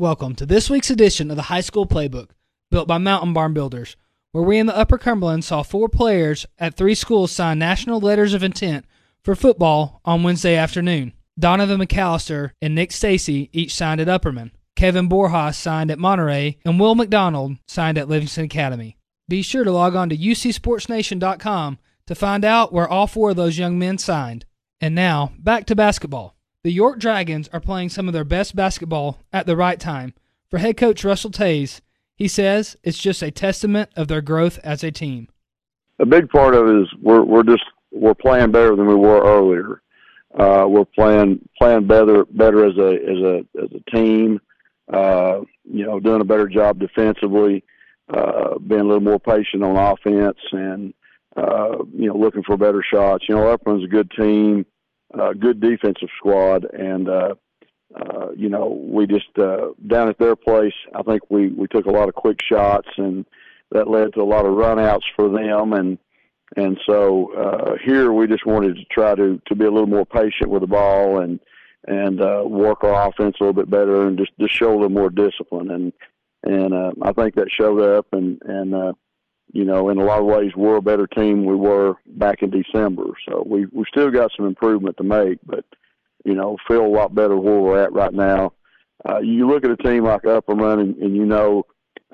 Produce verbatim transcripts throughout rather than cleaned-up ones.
Welcome to this week's edition of the High School Playbook, built by Mountain Barn Builders, where we in the Upper Cumberland saw four players at three schools sign national letters of intent for football on Wednesday afternoon. Donovan McAllister and Nick Stacy each signed at Upperman. Kevin Borjas signed at Monterey, and Will McDonald signed at Livingston Academy. Be sure to log on to U C Sports Nation dot com to find out where all four of those young men signed. And now, back to basketball. The York Dragons are playing some of their best basketball at the right time. For head coach Russell Tays, he says it's just a testament of their growth as a team. A big part of it is we're we're just we're playing better than we were earlier. Uh, we're playing playing better better as a as a as a team. Uh, you know, doing a better job defensively, uh, being a little more patient on offense, and uh, you know, looking for better shots. You know, Upperman's a good team. Uh, good defensive squad, and uh, uh, you know, we just uh, down at their place, I think we, we took a lot of quick shots, and that led to a lot of runouts for them, and and so uh, here we just wanted to try to, to be a little more patient with the ball and and uh, work our offense a little bit better, and just, just show a little more discipline, and and uh, I think that showed up, and and uh, you know, in a lot of ways, we're a better team than we were back in December. So we we still got some improvement to make, but, you know, feel a lot better where we're at right now. Uh, you look at a team like Upperman, and, and you know,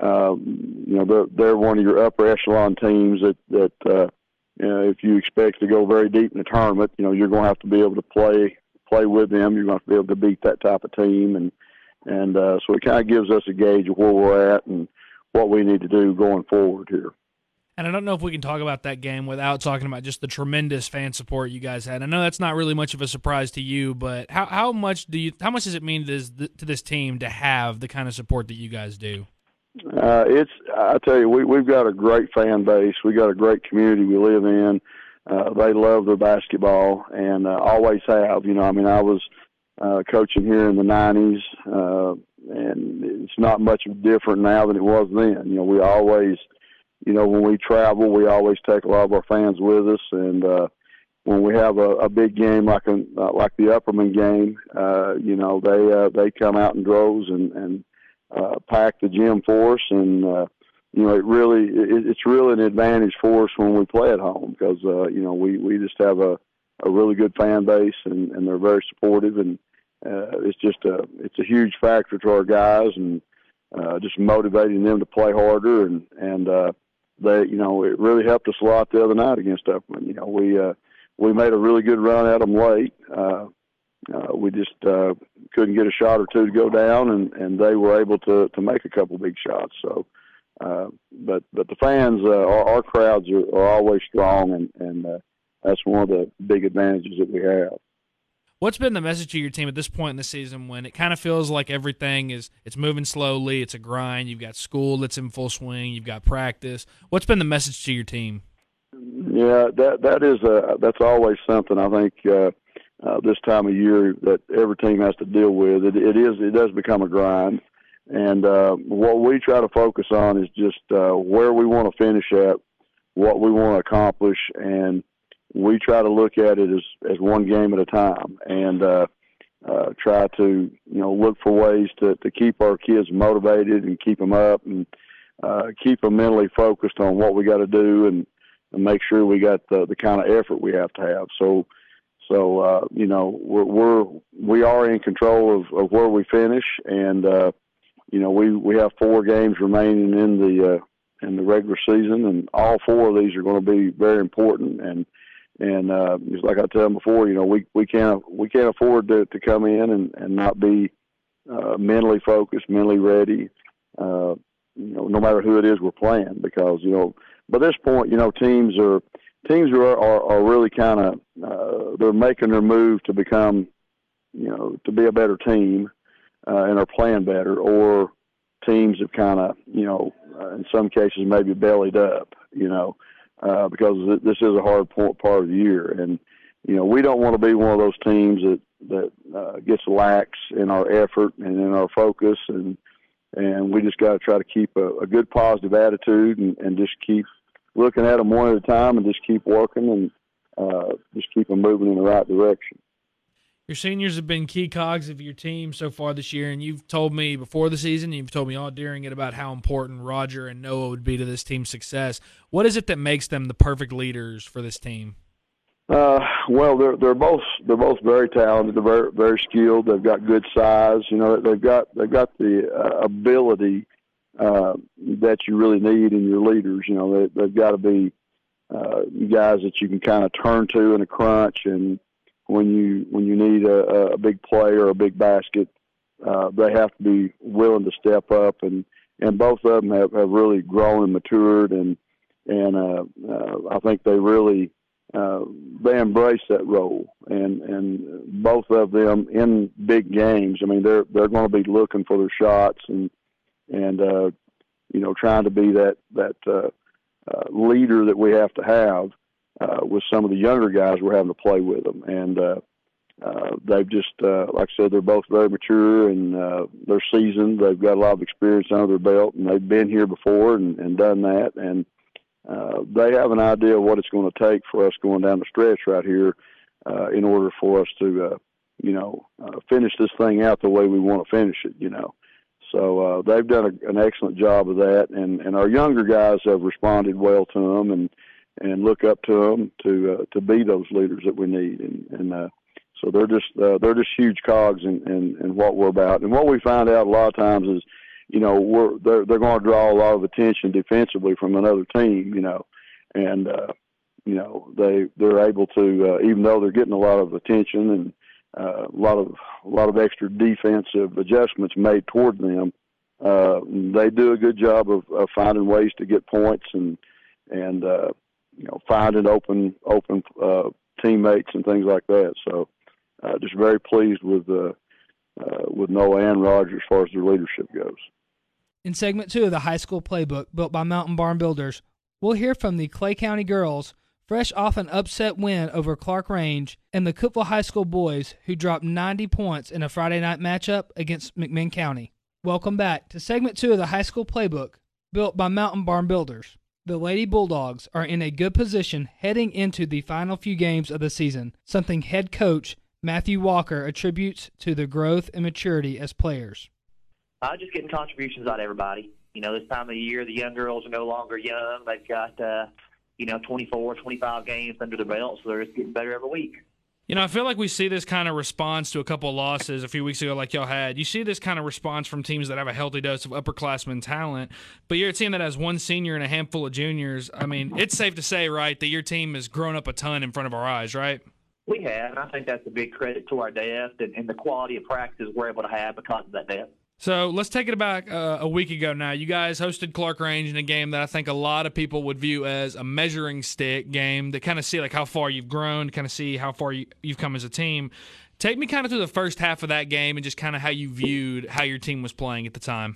um, you know, they're, they're one of your upper echelon teams that, that uh, you know, if you expect to go very deep in the tournament, you know, you're going to have to be able to play play with them. You're going to have to be able to beat that type of team. And, and uh, so it kind of gives us a gauge of where we're at and what we need to do going forward here. And I don't know if we can talk about that game without talking about just the tremendous fan support you guys had. I know that's not really much of a surprise to you, but how how much do you how much does it mean to this to this team to have the kind of support that you guys do? Uh, it's I tell you, we we've got a great fan base. We got a great community we live in. Uh, they love their basketball and uh, always have. You know, I mean, I was uh, coaching here in the nineties, uh, and it's not much different now than it was then. You know, we always. You know, when we travel, we always take a lot of our fans with us, and uh, when we have a, a big game like a, uh, like the Upperman game, uh, you know, they uh, they come out in droves and, and uh, pack the gym for us, and uh, you know, it really it, it's really an advantage for us when we play at home because uh, you know we, we just have a, a really good fan base, and, and they're very supportive, and uh, it's just a it's a huge factor to our guys, and uh, just motivating them to play harder, and and uh, They, you know, it really helped us a lot the other night against Upperman. You know, we uh, we made a really good run at them late. Uh, uh, we just uh, couldn't get a shot or two to go down, and, and they were able to, to make a couple big shots. So, uh, but but the fans, uh, our, our crowds are, are always strong, and and uh, that's one of the big advantages that we have. What's been the message to your team at this point in the season when it kind of feels like everything is it's moving slowly, it's a grind, you've got school that's in full swing, you've got practice. What's been the message to your team? Yeah, that that is a, that's always something I think uh, uh, this time of year that every team has to deal with. It, it is it does become a grind, and uh, what we try to focus on is just uh, where we want to finish at, what we want to accomplish, and we try to look at it as, as one game at a time, and uh, uh, try to, you know, look for ways to, to keep our kids motivated and keep them up, and uh, keep them mentally focused on what we got to do, and, and make sure we got the, the kind of effort we have to have. So, so uh, you know, we're, we're we are in control of, of where we finish, and uh, you know, we, we have four games remaining in the uh, in the regular season, and all four of these are going to be very important. And And uh, just like I tell them before, you know, we, we can't we can't afford to, to come in and, and not be uh, mentally focused, mentally ready. Uh, you know, no matter who it is we're playing, because you know, by this point, you know, teams are teams are are, are really kind of uh, they're making their move to become, you know, to be a better team, uh, and are playing better, or teams have kind of, you know, uh, in some cases maybe bellied up, you know. Uh, because this is a hard part of the year, and you know we don't want to be one of those teams that that uh, gets lax in our effort and in our focus, and and we just got to try to keep a, a good positive attitude, and, and just keep looking at them one at a time, and just keep working, and uh, just keep them moving in the right direction. Your seniors have been key cogs of your team so far this year, and you've told me before the season, you've told me all during it about how important Roger and Noah would be to this team's success. What is it that makes them the perfect leaders for this team? Uh, well, they're they're both they're both very talented. They're very very skilled. They've got good size. You know, they've got they've got the uh, ability uh, that you really need in your leaders. You know, they, they've got to be uh, guys that you can kind of turn to in a crunch, and when you when you need a, a big play or a big basket, uh, they have to be willing to step up. And, and both of them have, have really grown and matured, and and uh, uh, I think they really. Uh, they embrace that role, and, and both of them in big games. I mean, they're they're going to be looking for their shots and and uh, you know, trying to be that that uh, uh, leader that we have to have uh, with some of the younger guys we're having to play with them. And uh, uh, they've just, uh, like I said, they're both very mature and uh, they're seasoned. They've got a lot of experience under their belt, and they've been here before and, and done that. And Uh, they have an idea of what it's going to take for us going down the stretch right here uh, in order for us to, uh, you know, uh, finish this thing out the way we want to finish it, you know. So uh, they've done a, an excellent job of that, and, and our younger guys have responded well to them and, and look up to them to uh, to be those leaders that we need. And, and uh, so they're just uh, they're just huge cogs in, in, in what we're about. And what we find out a lot of times is, you know, we're they're they're going to draw a lot of attention defensively from another team, you know, and uh, you know they they're able to uh, even though they're getting a lot of attention and uh, a lot of a lot of extra defensive adjustments made toward them, uh, they do a good job of, of finding ways to get points and and uh, you know, finding open open uh, teammates and things like that. So uh, just very pleased with uh, uh, with Noah and Roger as far as their leadership goes. In segment two of the high school playbook built by Mountain Barn Builders, we'll hear from the Clay County girls, fresh off an upset win over Clark Range, and the Cookeville High School boys, who dropped ninety points in a Friday night matchup against McMinn County. Welcome back to segment two of the high school playbook built by Mountain Barn Builders. The Lady Bulldogs are in a good position heading into the final few games of the season, something head coach Matthew Walker attributes to their growth and maturity as players. Uh, just getting contributions out of everybody. You know, this time of the year, the young girls are no longer young. They've got, uh, you know, twenty-four, twenty-five games under their belt, so they're just getting better every week. You know, I feel like we see this kind of response to a couple of losses a few weeks ago like y'all had. You see this kind of response from teams that have a healthy dose of upperclassmen talent, but you're a team that has one senior and a handful of juniors. I mean, it's safe to say, right, that your team has grown up a ton in front of our eyes, right? We have, and I think that's a big credit to our depth and, and the quality of practices we're able to have because of that depth. So let's take it back uh, a week ago now. You guys hosted Clark Range in a game that I think a lot of people would view as a measuring stick game to kind of see like how far you've grown, to kind of see how far you, you've come as a team. Take me kind of through the first half of that game and just kind of how you viewed how your team was playing at the time.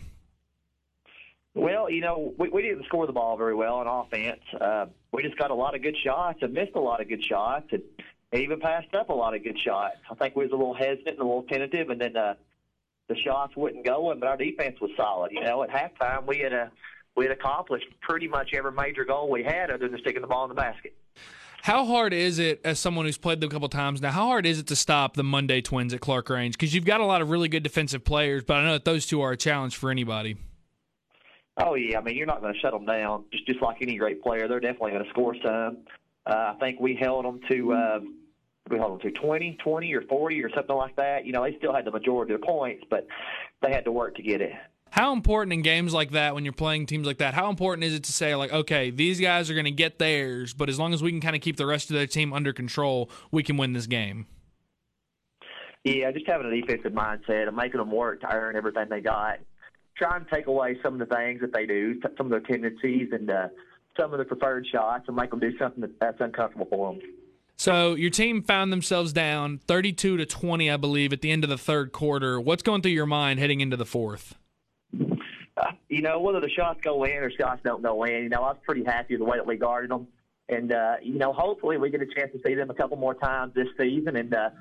Well, you know, we, we didn't score the ball very well on offense. Uh, we just got a lot of good shots and missed a lot of good shots and even passed up a lot of good shots. I think we was a little hesitant and a little tentative, and then uh, the shots wouldn't go in, but our defense was solid. You know, at halftime we had a we had accomplished pretty much every major goal we had other than sticking the ball in the basket. How hard is it, as someone who's played them a couple times now, how hard is it to stop the Monday Twins at Clark Range? Because you've got a lot of really good defensive players, but I know that those two are a challenge for anybody. Oh, yeah. I mean, you're not going to shut them down. Just just like any great player, they're definitely going to score some. Uh, I think we held them to uh, – we held them to twenty, twenty, or forty, or something like that. You know, they still had the majority of their points, but they had to work to get it. How important in games like that, when you're playing teams like that, how important is it to say, like, okay, these guys are going to get theirs, but as long as we can kind of keep the rest of their team under control, we can win this game? Yeah, just having a defensive mindset and making them work to earn everything they got. Trying to take away some of the things that they do, some of their tendencies and uh, some of their preferred shots, and make them do something that, that's uncomfortable for them. So your team found themselves down thirty-two to twenty, I believe, at the end of the third quarter. What's going through your mind heading into the fourth? Uh, you know, whether the shots go in or shots don't go in, you know, I was pretty happy with the way that we guarded them. And, uh, you know, hopefully we get a chance to see them a couple more times this season. And uh,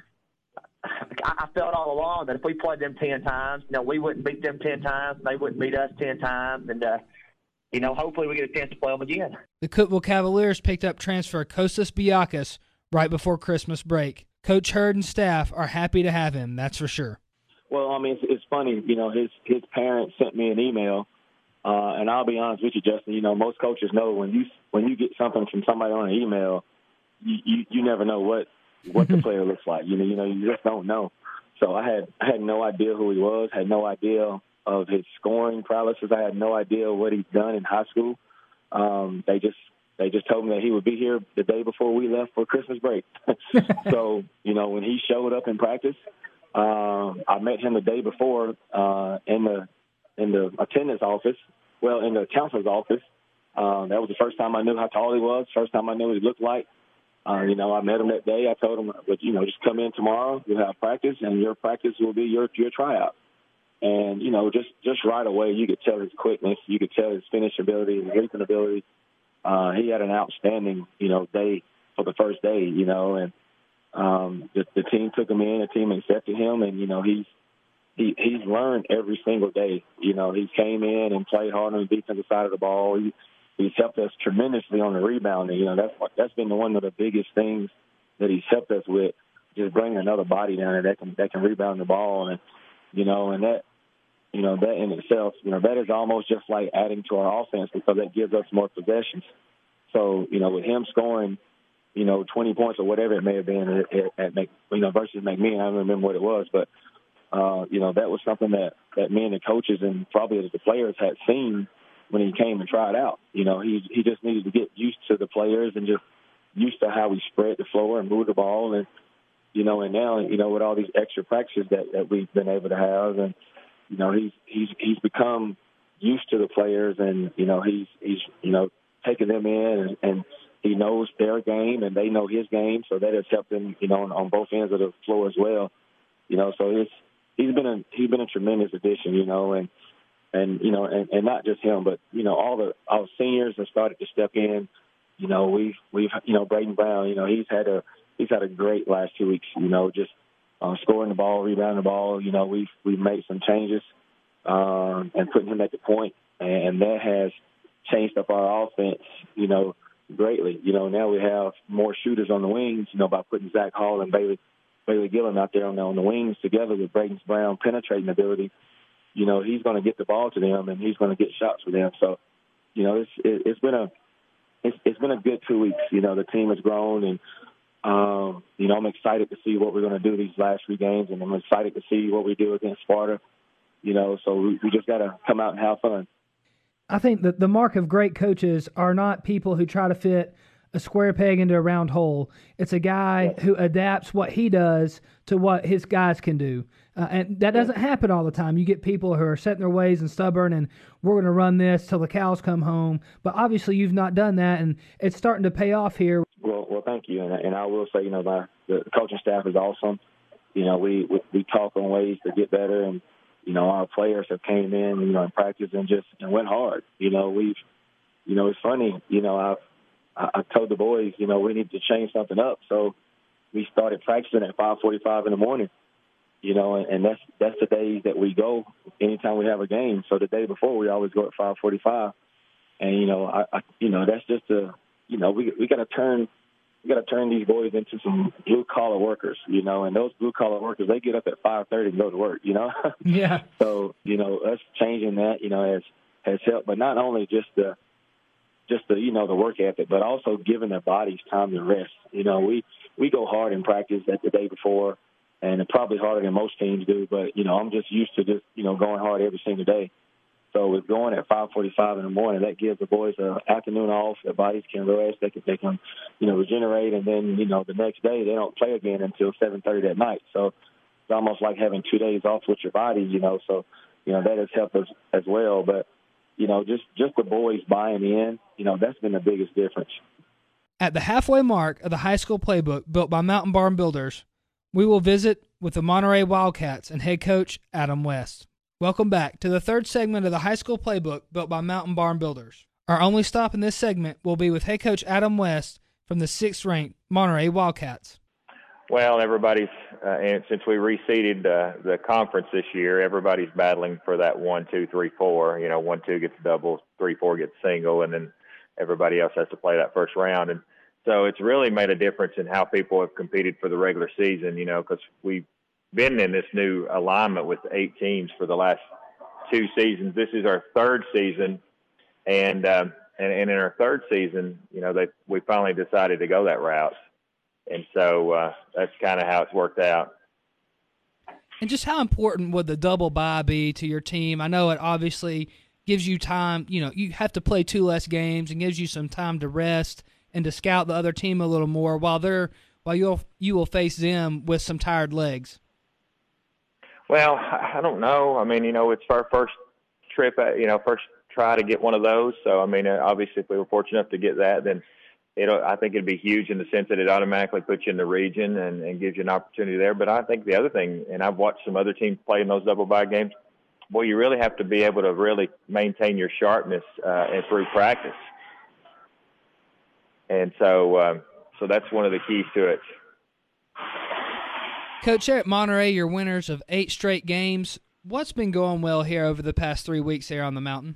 I felt all along that if we played them ten times, you know, we wouldn't beat them ten times, and they wouldn't beat us ten times. And, uh, you know, hopefully we get a chance to play them again. The Cookeville Cavaliers picked up transfer Kostas Biakis right before Christmas break. Coach Hurd and staff are happy to have him, that's for sure. Well, I mean, it's, it's funny. You know, his his parents sent me an email, uh, and I'll be honest with you, Justin. You know, most coaches know when you when you get something from somebody on an email, you you, you never know what what the player looks like. You know, you know, you just don't know. So I had I had no idea who he was. Had no idea of his scoring prowesses. I had no idea what he'd done in high school. Um, they just they just told me that he would be here the day before we left for Christmas break. So you know, when he showed up in practice. Um, I met him the day before uh, in the in the attendance office, well, in the counselor's office. Uh, that was the first time I knew how tall he was, first time I knew what he looked like. Uh, you know, I met him that day. I told him, but you know, just come in tomorrow. We'll have practice, and your practice will be your your tryout. And you know, just just right away, you could tell his quickness, you could tell his finish ability, his leaping ability. Uh, he had an outstanding, you know, day for the first day. You know, and Um, the, the team took him in, the team accepted him, and, you know, he's he, he's learned every single day. You know, he came in and played hard on the defensive side of the ball. He, he's helped us tremendously on the rebounding. You know, that's what, that's been one of the biggest things that he's helped us with, just bringing another body down there that can, that can rebound the ball. And, you know, and that, you know, that in itself, you know, that is almost just like adding to our offense because that gives us more possessions. So, you know, with him scoring, you know, twenty points or whatever it may have been at, at, at you know, versus McMean. I don't remember what it was, but, uh, you know, that was something that, that me and the coaches and probably the players had seen when he came and tried out. You know, he he just needed to get used to the players and just used to how we spread the floor and move the ball. And, you know, and now, you know, with all these extra practices that, that we've been able to have, and, you know, he's he's he's become used to the players, and, you know, he's, he's you know, taking them in and, and he knows their game and they know his game, so that has helped him, you know, on, on both ends of the floor as well. You know, so it's he's been a he's been a tremendous addition, you know, and and you know, and, and not just him, but you know, all the our seniors have started to step in. You know, we've we've you know, Braden Brown, you know, he's had a he's had a great last two weeks. You know, just uh, scoring the ball, rebounding the ball. You know, we've we've made some changes um, and putting him at the point, and that has changed up our offense. You know. Greatly. You know, now we have more shooters on the wings, you know, by putting Zach Hall and Bailey Bailey Gillen out there on the, on the wings together with Braden Brown penetrating ability. You know, he's going to get the ball to them and he's going to get shots for them. So, you know, it's it, it's been a it's, it's been a good two weeks. You know, the team has grown, and um, you know, I'm excited to see what we're going to do these last three games, and I'm excited to see what we do against Sparta. You know, so we, we just got to come out and have fun. I think that the mark of great coaches are not people who try to fit a square peg into a round hole. It's a guy who adapts what he does to what his guys can do. Uh, and that doesn't happen all the time. You get people who are set in their ways and stubborn, and we're going to run this till the cows come home. But obviously you've not done that, and it's starting to pay off here. Well, well, thank you. And, and I will say, you know, my, the coaching staff is awesome. You know, we, we, we talk on ways to get better, and you know, our players have came in, you know, in practice and just and went hard. You know, we've, you know, it's funny. You know, I've, I, I told the boys, you know, we need to change something up. So we started practicing at five forty-five in the morning. You know, and, and that's that's the days that we go anytime we have a game. So the day before, we always go at five forty-five. And you know, I, I you know, that's just a, you know, we we got to turn. We got to turn these boys into some blue-collar workers, you know, and those blue-collar workers, they get up at five thirty and go to work, you know. Yeah. So, you know, us changing that, you know, has, has helped. But not only just the, just the, you know, the work ethic, but also giving their bodies time to rest. You know, we, we go hard in practice at the day before, and probably harder than most teams do. But, you know, I'm just used to just, you know, going hard every single day. So with going at five forty-five in the morning, that gives the boys an afternoon off. Their bodies can rest. They can, they can, you know, regenerate. And then, you know, the next day they don't play again until seven thirty that night. So it's almost like having two days off with your body, you know. So, you know, that has helped us as well. But, you know, just, just the boys buying in, you know, that's been the biggest difference. At the halfway mark of the high school playbook built by Mountain Barn Builders, we will visit with the Monterey Wildcats and head coach Adam West. Welcome back to the third segment of the high school playbook built by Mountain Barn Builders. Our only stop in this segment will be with head coach Adam West from the sixth-ranked Monterey Wildcats. Well, everybody's, uh, and since we reseeded uh, the conference this year, everybody's battling for that one, two, three, four. You know, one, two gets double, three, four gets single, and then everybody else has to play that first round. And So it's really made a difference in how people have competed for the regular season, you know, because we've been in this new alignment with eight teams for the last two seasons. This is our third season, and um, and, and in our third season, you know, they we finally decided to go that route, and so uh, that's kind of how it's worked out. And just how important would the double bye be to your team? I know it obviously gives you time. You know, you have to play two less games and gives you some time to rest and to scout the other team a little more while they're while you'll you will face them with some tired legs. Well, I don't know. I mean, you know, it's our first trip, you know, first try to get one of those. So, I mean, obviously, if we were fortunate enough to get that, then it'll, I think it'd be huge in the sense that it automatically puts you in the region and, and gives you an opportunity there. But I think the other thing, and I've watched some other teams play in those double bye games, boy, you really have to be able to really maintain your sharpness uh, and through practice. And so, um, so that's one of the keys to it. Coach, here at Monterey, you're winners of eight straight games. What's been going well here over the past three weeks here on the mountain?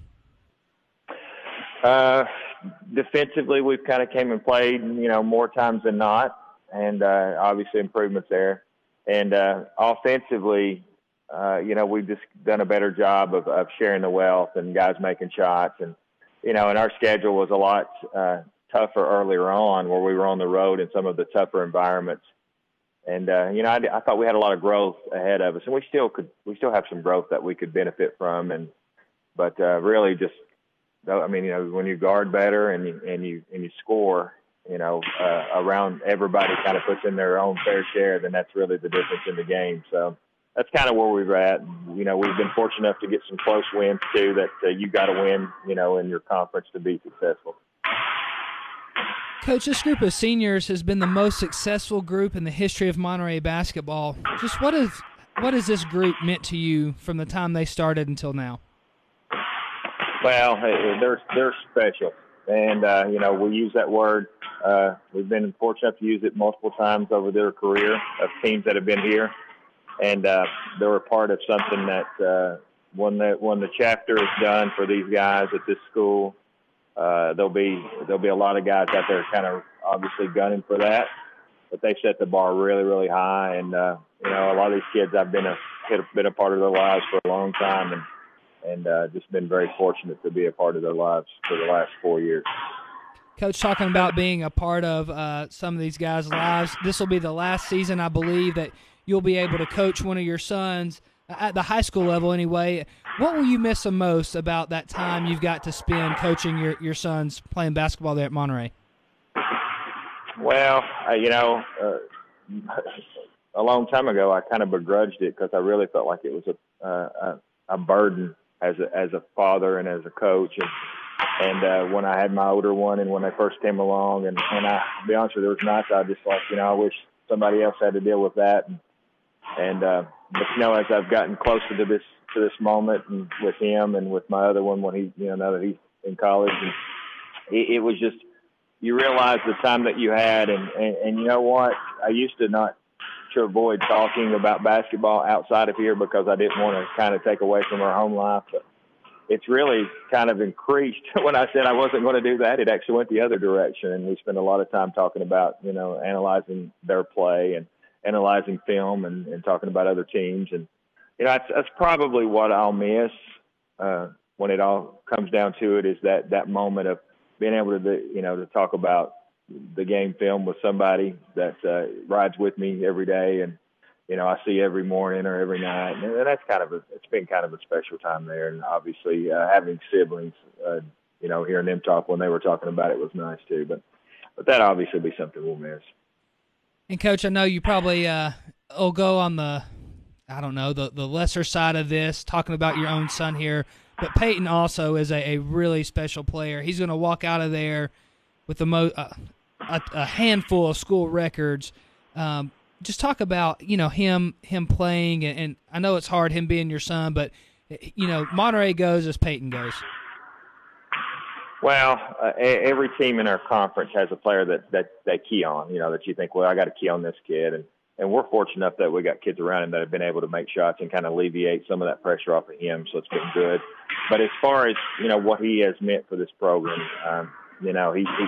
Uh, defensively, we've kind of came and played, you know, more times than not, and uh, obviously improvements there. And uh, offensively, uh, you know, we've just done a better job of, of sharing the wealth and guys making shots. And, you know, and our schedule was a lot uh, tougher earlier on where we were on the road in some of the tougher environments. And, uh, you know, I, I thought we had a lot of growth ahead of us, and we still could, we still have some growth that we could benefit from. And, but, uh, really just, I mean, you know, when you guard better and you, and you, and you score, you know, uh, around everybody kind of puts in their own fair share, then that's really the difference in the game. So that's kind of where we're at. You know, we've been fortunate enough to get some close wins too, that uh, you got to win, you know, in your conference to be successful. Coach, this group of seniors has been the most successful group in the history of Monterey basketball. Just what is what has this group meant to you from the time they started until now? Well, they're they're special, and uh, you know, we use that word. Uh, we've been fortunate to use it multiple times over their career of teams that have been here, and uh, they're a part of something that uh, when the when the chapter is done for these guys at this school. Uh, there'll be there'll be a lot of guys out there kind of obviously gunning for that, but they set the bar really really high, and uh, you know, a lot of these kids I've been a been a part of their lives for a long time, and and uh, just been very fortunate to be a part of their lives for the last four years. Coach, talking about being a part of uh, some of these guys' lives, this will be the last season, I believe, that you'll be able to coach one of your sons at the high school level anyway. What will you miss the most about that time you've got to spend coaching your, your sons playing basketball there at Monterey? Well, uh, you know, uh, a long time ago I kind of begrudged it because I really felt like it was a, uh, a, a burden as a, as a father and as a coach. And, and uh, when I had my older one and when they first came along, and, and I, to be honest with you, there was nights I just like, you know, I wish somebody else had to deal with that. And, and uh, but, you know, as I've gotten closer to this to this moment and with him and with my other one when he, you know, now that he's in college, and it, it was just, you realize the time that you had. And, and, and you know what? I used to not to avoid talking about basketball outside of here because I didn't want to kind of take away from our home life. But it's really kind of increased. When I said I wasn't going to do that, it actually went the other direction. And we spent a lot of time talking about, you know, analyzing their play and analyzing film and, and talking about other teams. And, you know, that's, that's probably what I'll miss uh, when it all comes down to it, is that, that moment of being able to, you know, to talk about the game film with somebody that uh, rides with me every day. And, you know, I see every morning or every night. And that's kind of a, it's been kind of a special time there. And obviously uh, having siblings, uh, you know, hearing them talk when they were talking about it was nice too. But, but that obviously will be something we'll miss. And Coach, I know you probably uh, will go on the, I don't know, the, the lesser side of this, talking about your own son here, but Peyton also is a, a really special player. He's going to walk out of there with the mo- uh, a, a handful of school records. Um, just talk about, you know, him him playing, and, and I know it's hard, him being your son, but, you know, Monterey goes as Peyton goes. Well, uh, every team in our conference has a player that, that they key on, you know, that you think, well, I got to key on this kid. And, and we're fortunate enough that we got kids around him that have been able to make shots and kind of alleviate some of that pressure off of him. So it's been good. But as far as, you know, what he has meant for this program, um, you know, he, he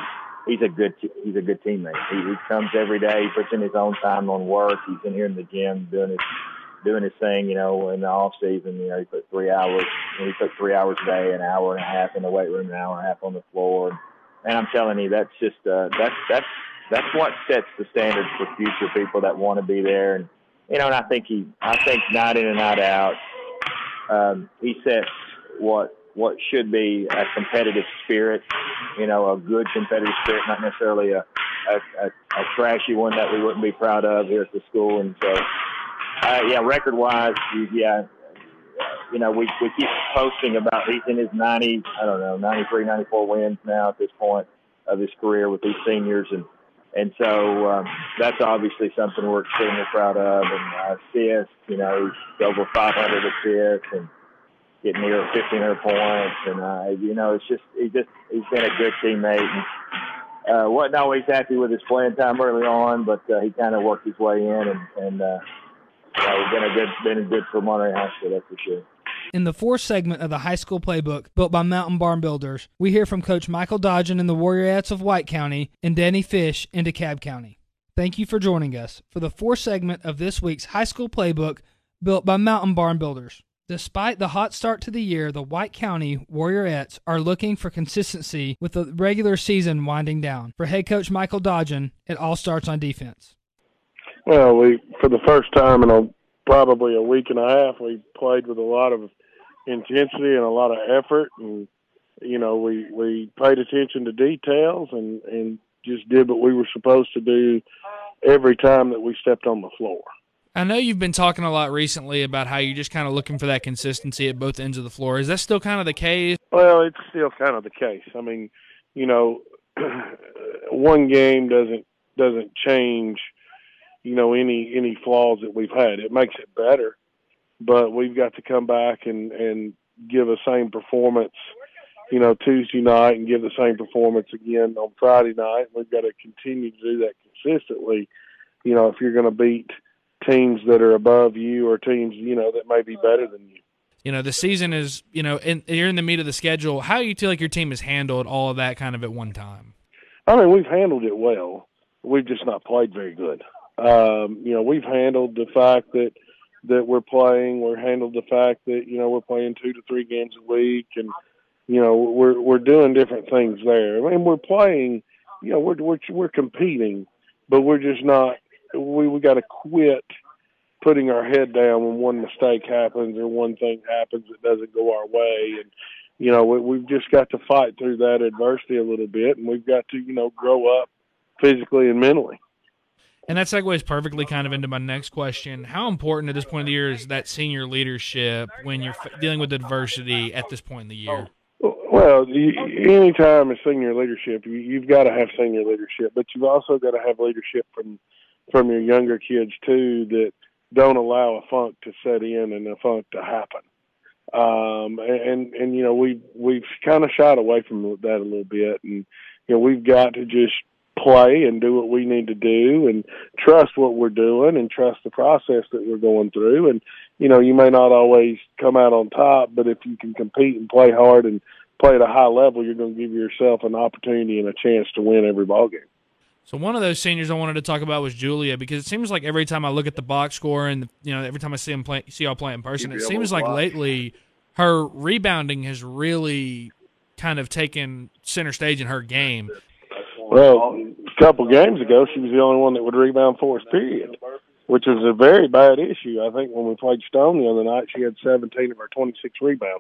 he's a good he's a good teammate. He, he comes every day. He puts in his own time on work. He's in here in the gym doing his doing his thing. You know, in the off season, you know, he put three hours. He put three hours a day, an hour and a half in the weight room, an hour and a half on the floor. And I'm telling you, that's just uh, that's that's that's what sets the standards for future people that want to be there. And you know, and I think he, I think night in and night out, um, he sets what what should be a competitive spirit. You know, a good competitive spirit, not necessarily a a, a, a trashy one that we wouldn't be proud of here at the school. And so, uh, yeah, record-wise, yeah. You know, we we keep posting about he's in his ninety, I don't know, ninety-three, ninety-four wins now at this point of his career with these seniors, and and so um, that's obviously something we're extremely proud of. And uh, assists, you know, he's over five hundred assists and getting near fifteen hundred points, and uh, you know, it's just he just he's been a good teammate. And, uh, wasn't always happy with his playing time early on, but uh, he kind of worked his way in, and and uh, you know, been a good been good for Monterey High School, that's for sure. In the fourth segment of the high school playbook built by Mountain Barn Builders, we hear from Coach Michael Dodgen in the Warriorettes of White County and Danny Fish in DeKalb County. Thank you for joining us for the fourth segment of this week's high school playbook built by Mountain Barn Builders. Despite the hot start to the year, the White County Warriorettes are looking for consistency with the regular season winding down. For head coach Michael Dodgen, it all starts on defense. Well, we for the first time in a, probably a week and a half, we played with a lot of intensity and a lot of effort, and you know, we we paid attention to details and and just did what we were supposed to do every time that we stepped on the floor. I know you've been talking a lot recently about how you're just kind of looking for that consistency at both ends of the floor. Is that still kind of the case? Well, it's still kind of the case. I mean, you know, one game doesn't doesn't change, you know, any any flaws that we've had. It makes it better, but we've got to come back and and give the same performance, you know, Tuesday night, and give the same performance again on Friday night. We've got to continue to do that consistently. You know, if you're going to beat teams that are above you or teams, you know, that may be better than you. You know, the season is, you know, in, you're in the meat of the schedule. How do you feel like your team has handled all of that kind of at one time? I mean, we've handled it well. We've just not played very good. Um, you know, we've handled the fact that that we're playing. We're handled the fact that, you know, we're playing two to three games a week, and you know, we're we're doing different things there. I mean, we're playing. You know, we're we're we're competing, but we're just not. We we got to quit putting our head down when one mistake happens or one thing happens that doesn't go our way, and you know, we, we've just got to fight through that adversity a little bit, and we've got to, you know, grow up physically and mentally. And that segues perfectly kind of into my next question. How important at this point of the year is that senior leadership when you're f- dealing with adversity at this point in the year? Well, any time it's senior leadership, you, you've got to have senior leadership, but you've also got to have leadership from from your younger kids too that don't allow a funk to set in and a funk to happen. Um, and, and, you know, we've, we've kind of shied away from that a little bit. And, you know, we've got to just play and do what we need to do and trust what we're doing and trust the process that we're going through. And, you know, you may not always come out on top, but if you can compete and play hard and play at a high level, you're going to give yourself an opportunity and a chance to win every ball game. So one of those seniors I wanted to talk about was Julia, because it seems like every time I look at the box score and, you know, every time I see him play, see y'all play in person, it seems like lately her rebounding has really kind of taken center stage in her game. Well, a couple games ago, she was the only one that would rebound for us, period, which was a very bad issue. I think when we played Stone the other night, she had seventeen of her twenty-six rebounds.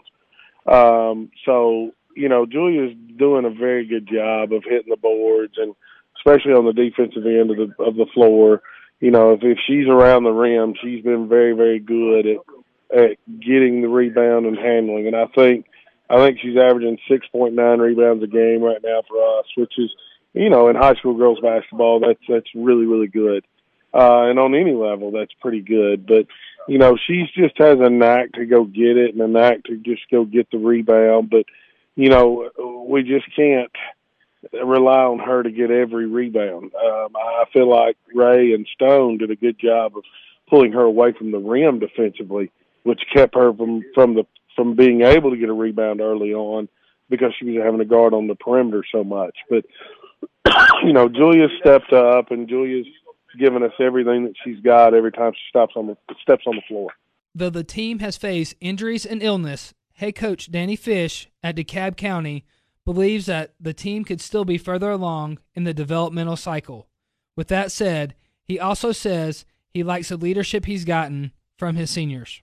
Um, so, you know, Julia's doing a very good job of hitting the boards, and especially on the defensive end of the of the floor. You know, if, if she's around the rim, she's been very, very good at at getting the rebound and handling. And I think I think she's averaging six point nine rebounds a game right now for us, which is, you know, in high school girls basketball, that's that's really, really good. Uh, and on any level, that's pretty good. But, you know, she's just has a knack to go get it and a knack to just go get the rebound. But, you know, we just can't rely on her to get every rebound. Um, I feel like Ray and Stone did a good job of pulling her away from the rim defensively, which kept her from, from the from being able to get a rebound early on because she was having to guard on the perimeter so much. But you know, Julia's stepped up, and Julia's given us everything that she's got every time she stops on the steps on the floor. Though the team has faced injuries and illness, head coach Danny Fish at DeKalb County believes that the team could still be further along in the developmental cycle. With that said, he also says he likes the leadership he's gotten from his seniors.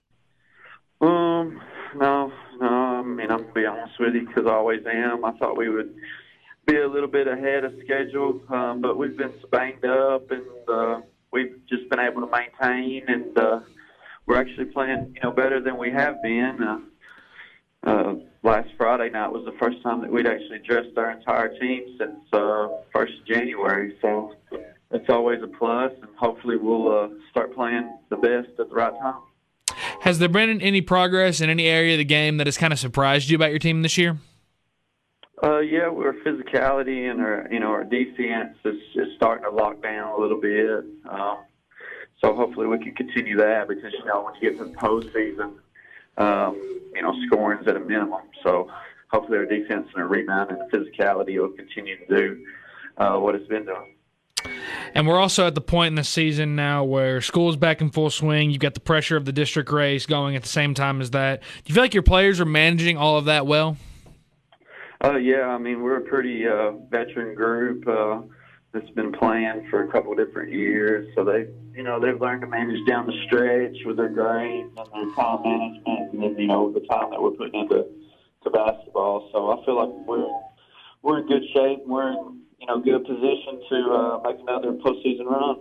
Um, no, no. I mean, I'm going to be honest with you because I always am. I thought we would be a little bit ahead of schedule, um, but we've been banged up, and uh, we've just been able to maintain, and uh, we're actually playing, you know, better than we have been. Uh, uh, last Friday night was the first time that we'd actually dressed our entire team since uh, first of January, so it's always a plus, and hopefully we'll uh, start playing the best at the right time. Has there been any progress in any area of the game that has kind of surprised you about your team this year? Uh, yeah, our physicality and our, you know, our defense is, is starting to lock down a little bit. Um, so hopefully we can continue that because, you know, when you get to the postseason, um, you know, scoring's at a minimum. So hopefully our defense and our rebound and physicality will continue to do uh, what it's been doing. And we're also at the point in the season now where school's back in full swing. You've got the pressure of the district race going at the same time as that. Do you feel like your players are managing all of that well? Uh, yeah, I mean, we're a pretty uh, veteran group uh, that's been playing for a couple of different years. So they, you know, they've learned to manage down the stretch with their grades and their time management, and then, you know, the time that we're putting into to basketball. So I feel like we're we're in good shape. We're in, you know, good position to uh, make another postseason run.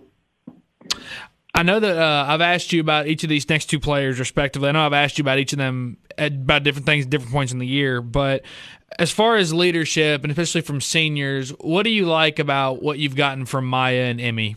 I know that uh, I've asked you about each of these next two players respectively. I know I've asked you about each of them at, about different things at different points in the year, but as far as leadership, and especially from seniors, what do you like about what you've gotten from Maya and Emmy?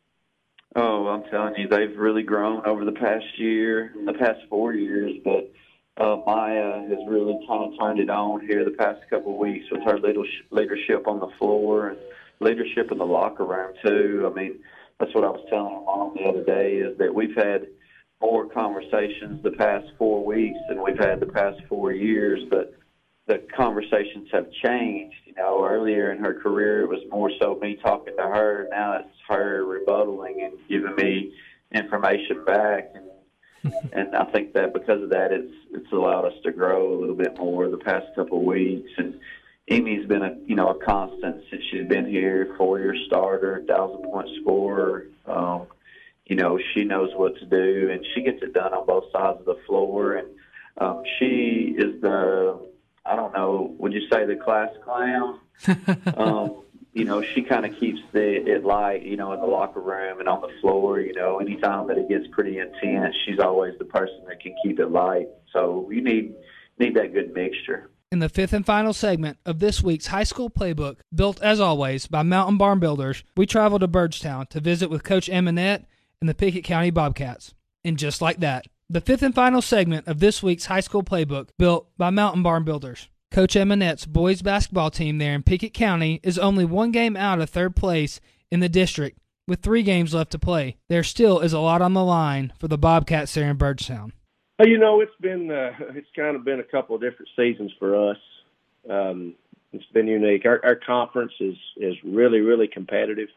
Oh, I'm telling you, they've really grown over the past year, the past four years, but uh, Maya has really kind of turned it on here the past couple of weeks with her leadership on the floor and leadership in the locker room, too. I mean, that's what I was telling her mom the other day, is that we've had more conversations the past four weeks than we've had the past four years, but the conversations have changed. You know, earlier in her career, it was more so me talking to her. Now it's her rebuttaling and giving me information back. And, and I think that because of that, it's it's allowed us to grow a little bit more the past couple of weeks. And Emmy's been a you know a constant since she's been here, four-year starter, thousand-point scorer. Um, you know, she knows what to do, and she gets it done on both sides of the floor. And um, she is the I don't know, would you say the class clown? um, you know, she kind of keeps the, it light, you know, in the locker room and on the floor. You know, anytime that it gets pretty intense, she's always the person that can keep it light. So you need need that good mixture. In the fifth and final segment of this week's High School Playbook, built as always by Mountain Barn Builders, we travel to Byrdstown to visit with Coach Eminette and the Pickett County Bobcats. And just like that, the fifth and final segment of this week's High School Playbook, built by Mountain Barn Builders. Coach Eminette's boys basketball team there in Pickett County is only one game out of third place in the district, with three games left to play. There still is a lot on the line for the Bobcats there in Byrdstown. You know, it's been uh, it's kind of been a couple of different seasons for us. Um, it's been unique. Our, our conference is is really really competitive,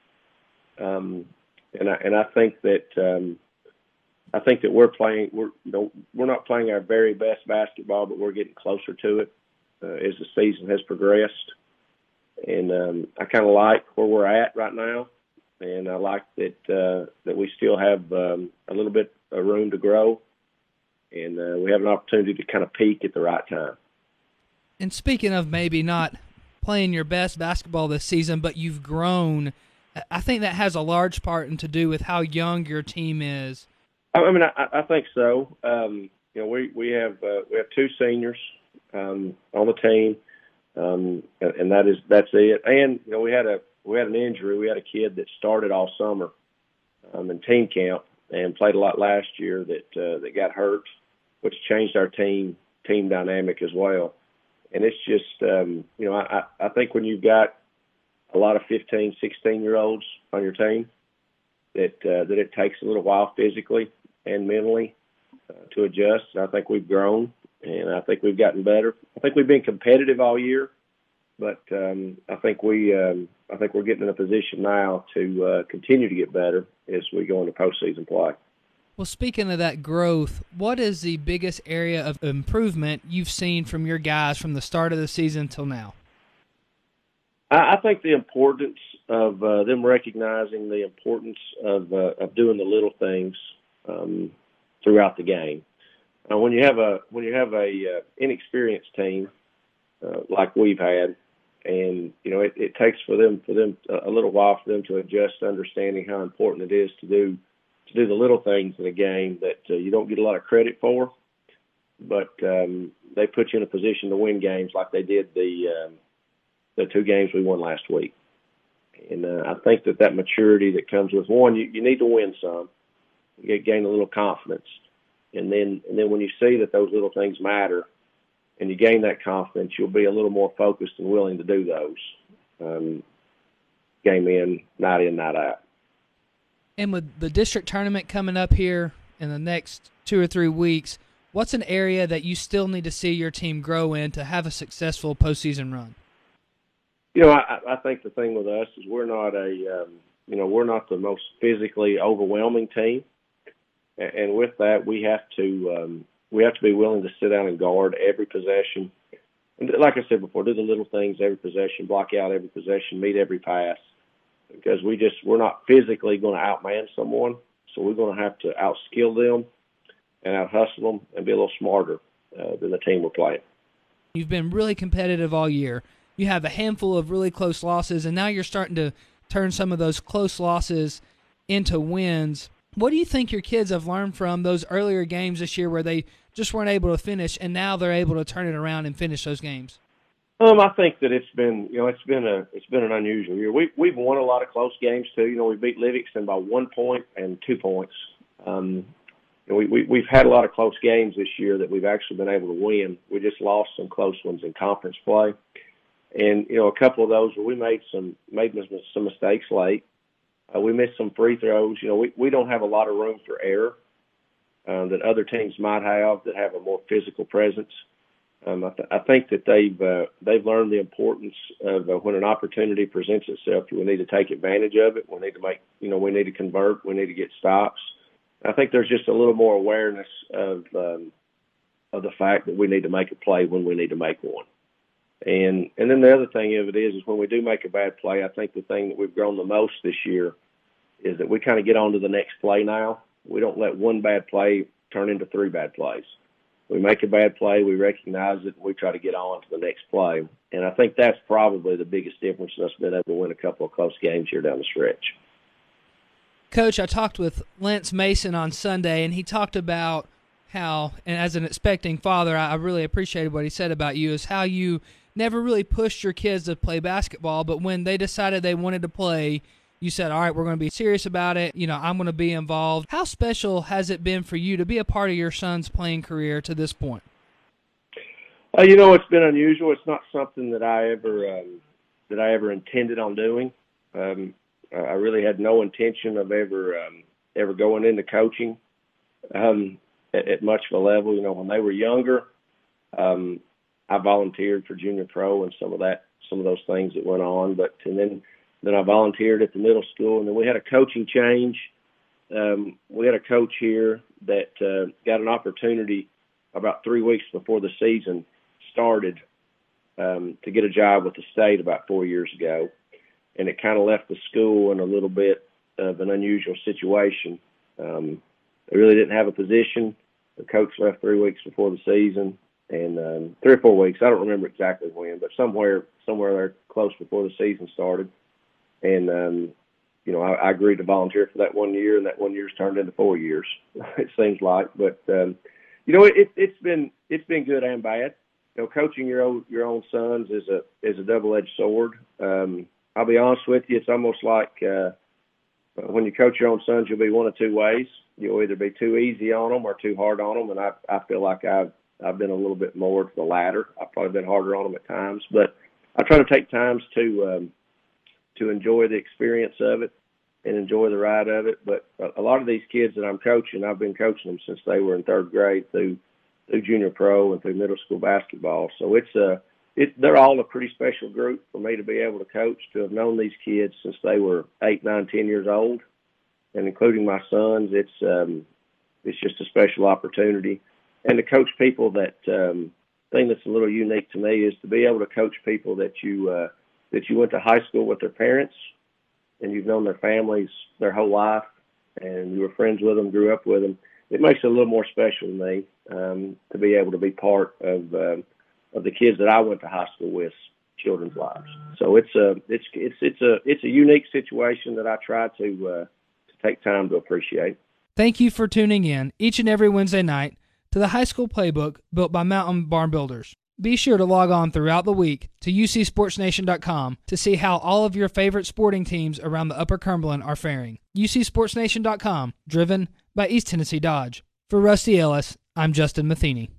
um, and I and I think that. Um, I think that we're playing. We're you know, we're not playing our very best basketball, but we're getting closer to it uh, as the season has progressed. And um, I kind of like where we're at right now, and I like that uh, that we still have um, a little bit of room to grow, and uh, we have an opportunity to kind of peak at the right time. And speaking of maybe not playing your best basketball this season, but you've grown, I think that has a large part to do with how young your team is. I mean, I, I think so. Um, you know, we we have uh, we have two seniors um, on the team, um, and, and that is that's it. And you know, we had a we had an injury. We had a kid that started all summer um, in team camp and played a lot last year that uh, that got hurt, which changed our team team dynamic as well. And it's just um, you know, I, I think when you've got a lot of fifteen, sixteen year olds on your team, that uh, that it takes a little while physically and mentally uh, to adjust. I think we've grown, and I think we've gotten better. I think we've been competitive all year, but um, I think we um, I think we're getting in a position now to uh, continue to get better as we go into postseason play. Well, speaking of that growth, what is the biggest area of improvement you've seen from your guys from the start of the season till now? I, I think the importance of uh, them recognizing the importance of uh, of doing the little things um, throughout the game. Uh, when you have a when you have a uh, inexperienced team uh, like we've had, and you know it, it takes for them for them a little while for them to adjust to understanding how important it is to do to do the little things in a game that uh, you don't get a lot of credit for, but um, they put you in a position to win games like they did the um, the two games we won last week. And uh, I think that that maturity that comes with one, you, you need to win some, you get, gain a little confidence. And then, and then when you see that those little things matter, and you gain that confidence, you'll be a little more focused and willing to do those, um, game in, night in, night out. And with the district tournament coming up here in the next two or three weeks, what's an area that you still need to see your team grow in to have a successful postseason run? You know, I, I think the thing with us is we're not a, um, you know, we're not the most physically overwhelming team. And with that, we have to um, we have to be willing to sit down and guard every possession. And like I said before, do the little things every possession, block out every possession, meet every pass, because we just we're not physically going to outman someone, so we're going to have to outskill them and out-hustle them and be a little smarter uh, than the team we're playing. You've been really competitive all year. You have a handful of really close losses, and now you're starting to turn some of those close losses into wins. What do you think your kids have learned from those earlier games this year where they just weren't able to finish, and now they're able to turn it around and finish those games? Um, I think that it's been, you know, it's been a it's been an unusual year. We we've won a lot of close games too. You know, we beat Livingston by one point and two points. Um, you know, we, we we've had a lot of close games this year that we've actually been able to win. We just lost some close ones in conference play, and you know, a couple of those where we made some made some mistakes late. Uh, we missed some free throws. You know, we, we don't have a lot of room for error uh, that other teams might have that have a more physical presence. Um, I, th- I think that they've uh, they've learned the importance of uh, when an opportunity presents itself, we need to take advantage of it. We need to make, you know, we need to convert. We need to get stops. I think there's just a little more awareness of um, of the fact that we need to make a play when we need to make one. And and then the other thing of it is, is when we do make a bad play, I think the thing that we've grown the most this year is that we kind of get on to the next play now. We don't let one bad play turn into three bad plays. We make a bad play, we recognize it, and we try to get on to the next play. And I think that's probably the biggest difference in us being able to win a couple of close games here down the stretch. Coach, I talked with Lance Mason on Sunday, and he talked about how, and as an expecting father, I really appreciated what he said about you, is how you never really pushed your kids to play basketball, but when they decided they wanted to play, you said, all right, we're going to be serious about it. You know, I'm going to be involved. How special has it been for you to be a part of your son's playing career to this point? Uh, you know, it's been unusual. It's not something that I ever um, that I ever intended on doing. Um, I really had no intention of ever um, ever going into coaching um, at, at much of a level. You know, when they were younger, um, I volunteered for junior pro and some of that, some of those things that went on. But and then. Then I volunteered at the middle school, and then we had a coaching change. Um, we had a coach here that uh, got an opportunity about three weeks before the season started um, to get a job with the state about four years ago, and it kind of left the school in a little bit of an unusual situation. Um, they really didn't have a position. The coach left three weeks before the season, and um, three or four weeks. I don't remember exactly when, but somewhere somewhere there close before the season started. And, um, you know, I, I agreed to volunteer for that one year, and that one year's turned into four years, it seems like. But, um, you know, it, it's been it's been good and bad. You know, coaching your own, your own sons is a is a double-edged sword. Um, I'll be honest with you, it's almost like uh, when you coach your own sons, you'll be one of two ways. You'll either be too easy on them or too hard on them, and I, I feel like I've, I've been a little bit more to the latter. I've probably been harder on them at times. But I try to take times to um, – to enjoy the experience of it and enjoy the ride of it. But a lot of these kids that I'm coaching, I've been coaching them since they were in third grade through through junior pro and through middle school basketball. So it's a it, they're all a pretty special group for me to be able to coach, to have known these kids since they were eight, nine, ten years old, and including my sons. It's um, it's just a special opportunity, and to coach people that um, thing that's a little unique to me is to be able to coach people that you uh, that you went to high school with their parents, and you've known their families their whole life, and you were friends with them, grew up with them. It makes it a little more special to me um, to be able to be part of uh, of the kids that I went to high school with, children's lives. So it's a it's it's it's a it's a unique situation that I try to uh, to take time to appreciate. Thank you for tuning in each and every Wednesday night to the High School Playbook built by Mountain Barn Builders. Be sure to log on throughout the week to U C Sports Nation dot com to see how all of your favorite sporting teams around the Upper Cumberland are faring. U C Sports Nation dot com, driven by East Tennessee Dodge. For Rusty Ellis, I'm Justin Matheny.